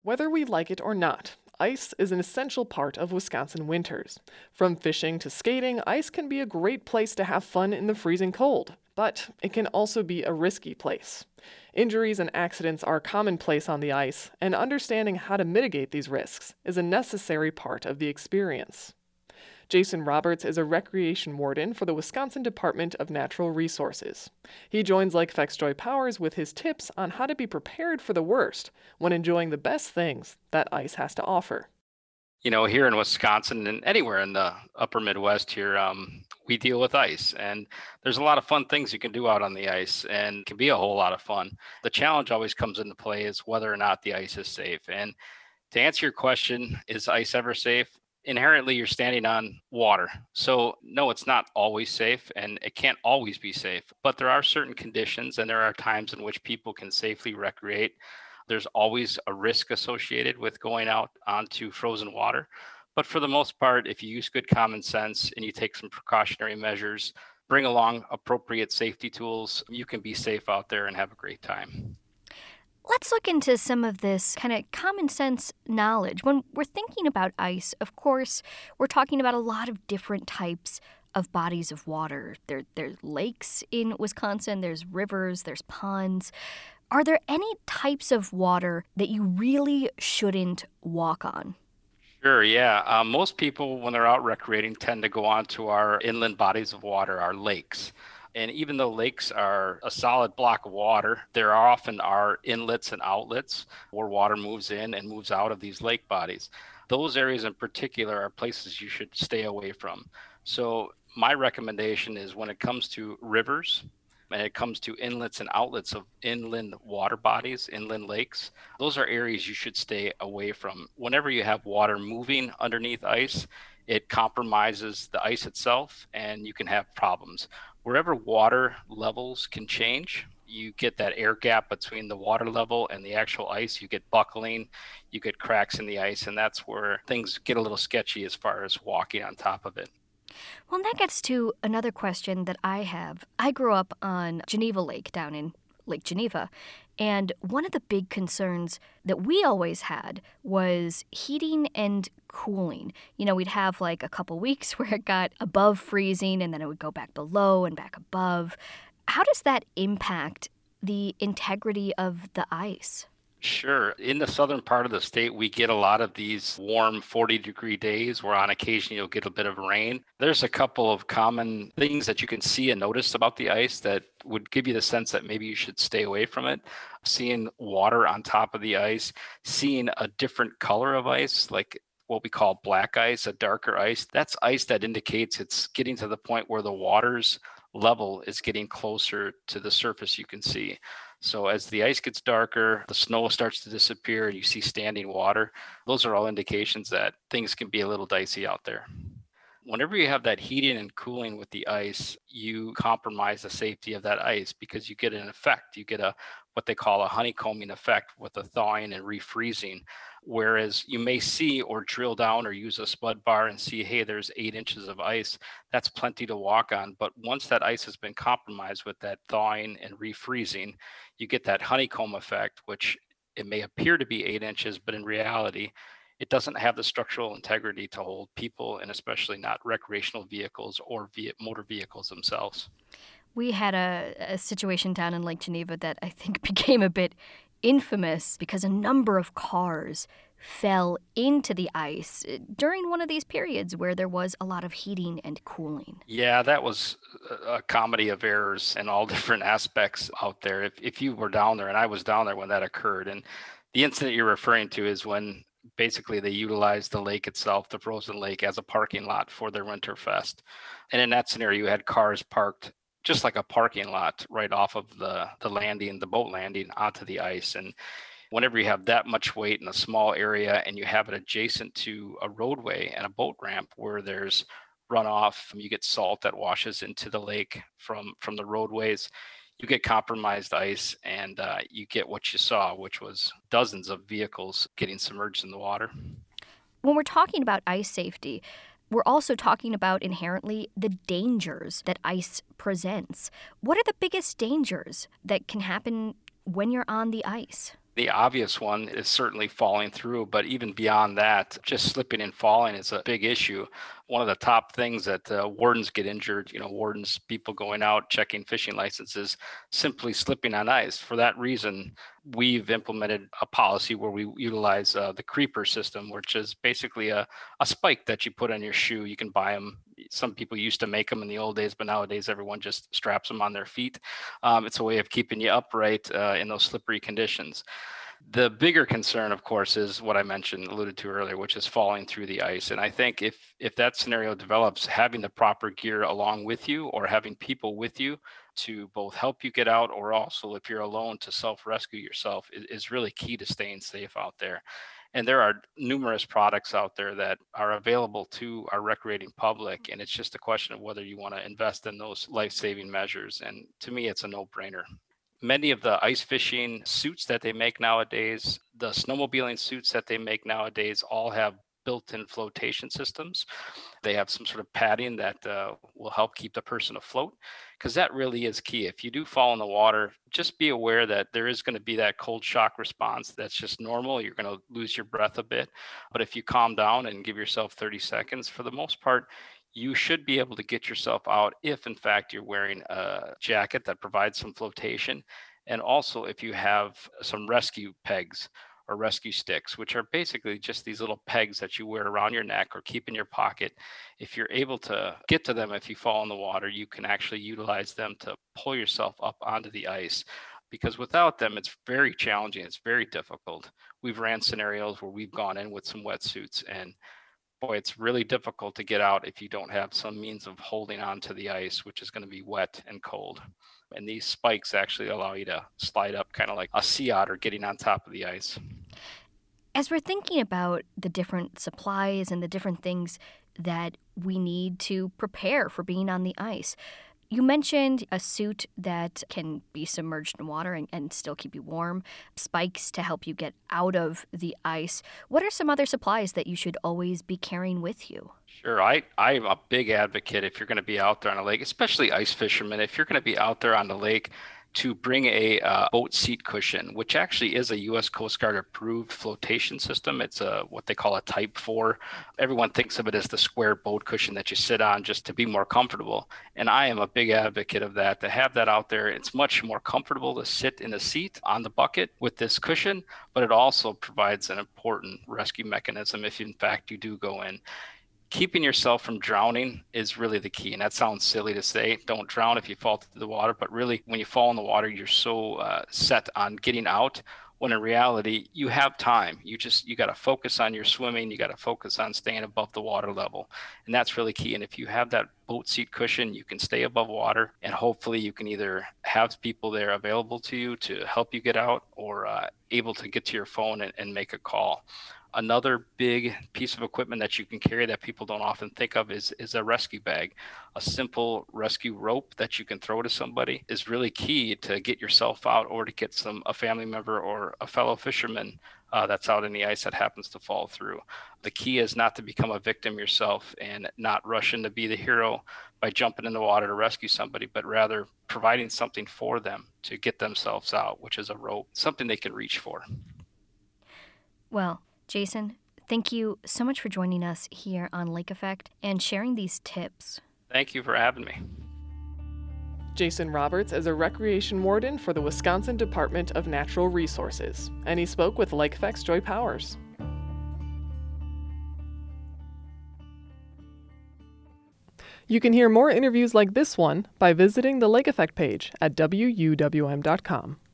Whether we like it or not, ice is an essential part of Wisconsin winters. From fishing to skating, ice can be a great place to have fun in the freezing cold, but it can also be a risky place. Injuries and accidents are commonplace on the ice, and understanding how to mitigate these risks is a necessary part of the experience. Jason Roberts is a recreation warden for the Wisconsin Department of Natural Resources. He joins Lake Effect's Joy Powers with his tips on how to be prepared for the worst when enjoying the best things that ice has to offer. Here in Wisconsin and anywhere in the upper Midwest here, we deal with ice, and there's a lot of fun things you can do out on the ice, and it can be a whole lot of fun. The challenge always comes into play is whether or not the ice is safe. And to answer your question, is ice ever safe? Inherently, you're standing on water. So, no, it's not always safe, and it can't always be safe. But there are certain conditions, and there are times in which people can safely recreate. There's always a risk associated with going out onto frozen water. But for the most part, if you use good common sense and you take some precautionary measures, bring along appropriate safety tools, you can be safe out there and have a great time. Let's look into some of this kind of common sense knowledge. When we're thinking about ice, of course, we're talking about a lot of different types of bodies of water. There's lakes in Wisconsin, there's rivers, there's ponds. Are there any types of water that you really shouldn't walk on? Sure, yeah. Most people, when they're out recreating, tend to go onto our inland bodies of water, our lakes. And even though lakes are a solid block of water, there often are inlets and outlets where water moves in and moves out of these lake bodies. Those areas in particular are places you should stay away from. So my recommendation is when it comes to rivers, and it comes to inlets and outlets of inland water bodies, inland lakes, those are areas you should stay away from. Whenever you have water moving underneath ice, it compromises the ice itself and you can have problems. Wherever water levels can change, you get that air gap between the water level and the actual ice. You get buckling, you get cracks in the ice, and that's where things get a little sketchy as far as walking on top of it. Well, and that gets to another question that I have. I grew up on Geneva Lake down in Lake Geneva, and one of the big concerns that we always had was heating and cooling. We'd have like a couple weeks where it got above freezing and then it would go back below and back above. How does that impact the integrity of the ice? Sure. In the southern part of the state, we get a lot of these warm 40-degree days where on occasion you'll get a bit of rain. There's a couple of common things that you can see and notice about the ice that would give you the sense that maybe you should stay away from it. Seeing water on top of the ice, seeing a different color of ice, like what we call black ice, a darker ice. That's ice that indicates it's getting to the point where the water's level is getting closer to the surface you can see. So as the ice gets darker, the snow starts to disappear, and you see standing water. Those are all indications that things can be a little dicey out there. Whenever you have that heating and cooling with the ice, you compromise the safety of that ice because you get an effect. You get what they call a honeycombing effect with the thawing and refreezing. Whereas you may see or drill down or use a spud bar and see, hey, there's 8 inches of ice. That's plenty to walk on. But once that ice has been compromised with that thawing and refreezing, you get that honeycomb effect, which it may appear to be 8 inches, but in reality, it doesn't have the structural integrity to hold people, and especially not recreational vehicles or motor vehicles themselves. We had a situation down in Lake Geneva that I think became a bit infamous because a number of cars fell into the ice during one of these periods where there was a lot of heating and cooling. Yeah, that was a comedy of errors in all different aspects out there. If you were down there, and I was down there when that occurred, and the incident you're referring to is when basically they utilized the lake itself, the frozen lake, as a parking lot for their Winterfest. And in that scenario, you had cars parked just like a parking lot right off of the landing, the boat landing onto the ice. And whenever you have that much weight in a small area and you have it adjacent to a roadway and a boat ramp where there's runoff, you get salt that washes into the lake from the roadways, you get compromised ice, and you get what you saw, which was dozens of vehicles getting submerged in the water. When we're talking about ice safety, we're also talking about inherently the dangers that ice presents. What are the biggest dangers that can happen when you're on the ice? The obvious one is certainly falling through, but even beyond that, just slipping and falling is a big issue. One of the top things that wardens get injured, wardens, people going out checking fishing licenses, simply slipping on ice. For that reason, we've implemented a policy where we utilize the creeper system, which is basically a spike that you put on your shoe. You can buy them. Some people used to make them in the old days, but nowadays everyone just straps them on their feet. It's a way of keeping you upright in those slippery conditions. The bigger concern, of course, is what I alluded to earlier, which is falling through the ice. And I think if that scenario develops, having the proper gear along with you or having people with you to both help you get out, or also if you're alone to self-rescue yourself is really key to staying safe out there. And there are numerous products out there that are available to our recreating public. And it's just a question of whether you want to invest in those life-saving measures. And to me, it's a no-brainer. Many of the ice fishing suits that they make nowadays, the snowmobiling suits that they make nowadays, all have built-in flotation systems. They have some sort of padding that will help keep the person afloat, because that really is key. If you do fall in the water, just be aware that there is going to be that cold shock response. That's just normal. You're going to lose your breath a bit. But if you calm down and give yourself 30 seconds, for the most part, you should be able to get yourself out if, in fact, you're wearing a jacket that provides some flotation. And also if you have some rescue pegs or rescue sticks, which are basically just these little pegs that you wear around your neck or keep in your pocket. If you're able to get to them if you fall in the water, you can actually utilize them to pull yourself up onto the ice. Because without them, it's very challenging. It's very difficult. We've ran scenarios where we've gone in with some wetsuits, and boy, it's really difficult to get out if you don't have some means of holding on to the ice, which is going to be wet and cold. And these spikes actually allow you to slide up kind of like a sea otter getting on top of the ice. As we're thinking about the different supplies and the different things that we need to prepare for being on the ice, you mentioned a suit that can be submerged in water and still keep you warm, spikes to help you get out of the ice. What are some other supplies that you should always be carrying with you? Sure. I'm a big advocate if you're going to be out there on a lake, especially ice fishermen, if you're going to be out there on the lake, to bring a boat seat cushion, which actually is a U.S. Coast Guard approved flotation system. It's what they call a Type 4. Everyone thinks of it as the square boat cushion that you sit on just to be more comfortable. And I am a big advocate of that, to have that out there. It's much more comfortable to sit in the seat on the bucket with this cushion, but it also provides an important rescue mechanism if in fact you do go in. Keeping yourself from drowning is really the key. And that sounds silly to say, don't drown if you fall into the water. But really, when you fall in the water, you're so set on getting out, when in reality, you have time. You got to focus on your swimming. You got to focus on staying above the water level. And that's really key. And if you have that boat seat cushion, you can stay above water. And hopefully you can either have people there available to you to help you get out, or able to get to your phone and make a call. Another big piece of equipment that you can carry that people don't often think of is a rescue bag. A simple rescue rope that you can throw to somebody is really key to get yourself out, or to get a family member or a fellow fisherman that's out in the ice that happens to fall through. The key is not to become a victim yourself and not rush in to be the hero by jumping in the water to rescue somebody, but rather providing something for them to get themselves out, which is a rope, something they can reach for. Well, Jason, thank you so much for joining us here on Lake Effect and sharing these tips. Thank you for having me. Jason Roberts is a recreation warden for the Wisconsin Department of Natural Resources, and he spoke with Lake Effect's Joy Powers. You can hear more interviews like this one by visiting the Lake Effect page at WUWM.com.